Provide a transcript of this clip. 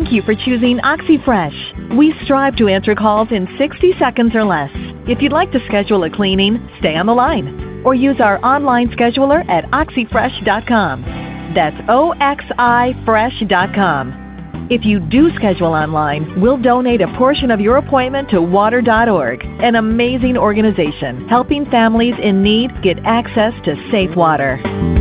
Thank you for choosing OxyFresh. We strive to answer calls in 60 seconds or less. If you'd like to schedule a cleaning, stay on the line or use our online scheduler at oxyfresh.com. That's OXIFresh.com. If you do schedule online, we'll donate a portion of your appointment to water.org, an amazing organization helping families in need get access to safe water.